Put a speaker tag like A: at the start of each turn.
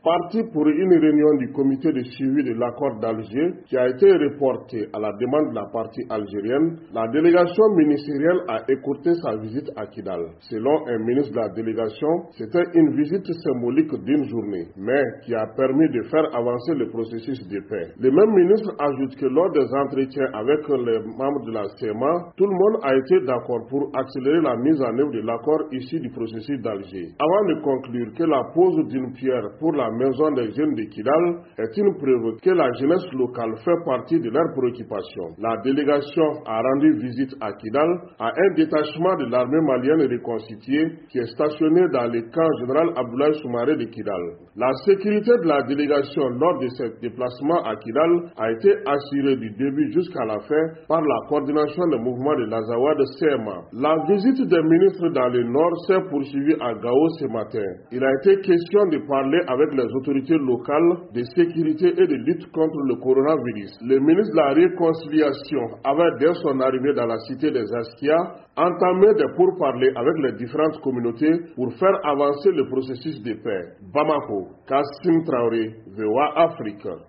A: Parti pour une réunion du comité de suivi de l'accord d'Alger qui a été reportée à la demande de la partie algérienne, la délégation ministérielle a écourté sa visite à Kidal. Selon un ministre de la délégation, c'était une visite symbolique d'une journée, mais qui a permis de faire avancer le processus de paix. Le même ministre ajoute que lors des entretiens avec les membres de la CMA, tout le monde a été d'accord pour accélérer la mise en œuvre de l'accord issu du processus d'Alger. Avant de conclure que la pose d'une pierre pour la maison des jeunes de Kidal est une preuve que la jeunesse locale fait partie de leurs préoccupations. La délégation a rendu visite à Kidal à un détachement de l'armée malienne reconstituée qui est stationné dans le camp général Abdoulaye Soumaré de Kidal. La sécurité de la délégation lors de ce déplacement à Kidal a été assurée du début jusqu'à la fin par la coordination des mouvements de l'Azawad CMA. La visite des ministres dans le nord s'est poursuivie à Gao ce matin. Il a été question de parler avec les autorités locales de sécurité et de lutte contre le coronavirus. Le ministre de la Réconciliation avait, dès son arrivée dans la cité des Askia, entamé des pourparlers avec les différentes communautés pour faire avancer le processus de paix. Bamako, Kassim Traoré, VOA Afrique.